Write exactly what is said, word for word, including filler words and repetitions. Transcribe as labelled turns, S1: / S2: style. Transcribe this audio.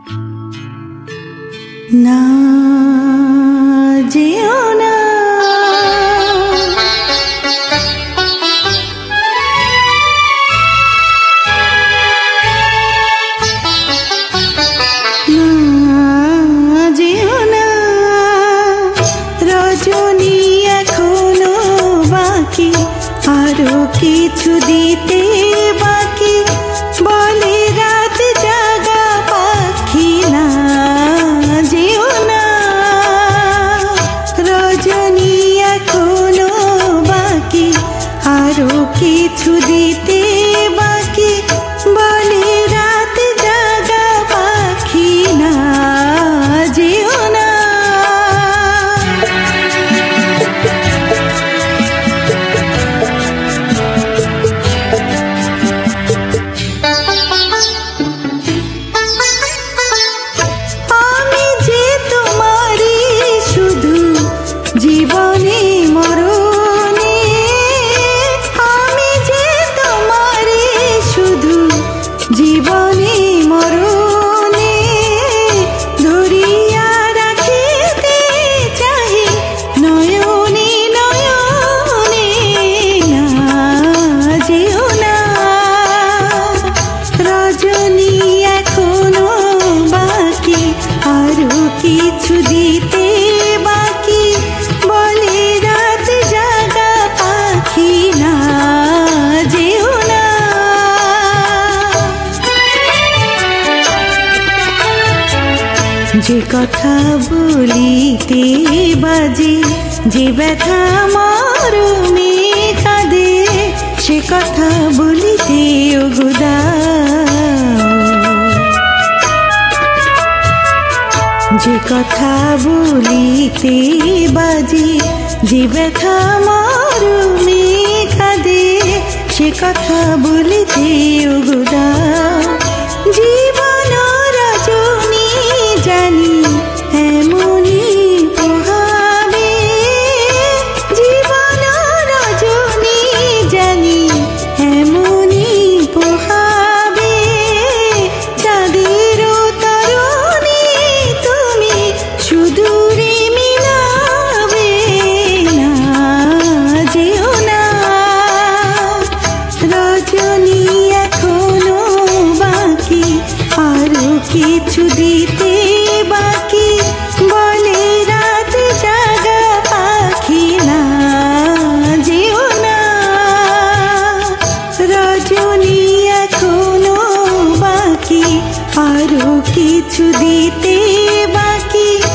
S1: না যেও না, না যেও না, রজনী এখনো বাকি, আরো কিছু দিতে বাকি, বলে রাত জাগা পাখি। না যেও না, রজনী এখনো বাকি, আরো কিছু দিতে বাকি, বলে রাত জাগা পাখি। না যেও না, জীবনে মরণে আমি যে তোমারে, শুধু জীবনে মরণে ধরিয়া রাখিতে চাহি নয়নে নয়নে। না যেও না, রজনী এখনো বাকি, আরো কিছু দিতে বাকি, বলে রাত জাগা পাখি। না যেও না, যে কথা বলিতে বাজে, যে ব্যথা মরমে কাঁদে, সে কথা বলিতে ওগো যে কথা বলিতে বাজে, যে ব্যথা মরমে কাঁদে, সে কথা বলিতে ওগো জীবন রজনী জানি এমনি পোহাবে, জীবন রজনী জানি এমনি পোহাবে, চাঁদের তরুণী তুমি সুদূরে মিলাবে। না যেও না, রজনী এখনো বাকি, আরো কিছু দিতে বাকি, বলে রাত জাগা পাখি। না যেও না, রজনী এখনো বাকি, আরো কিছু দিতে বাকি,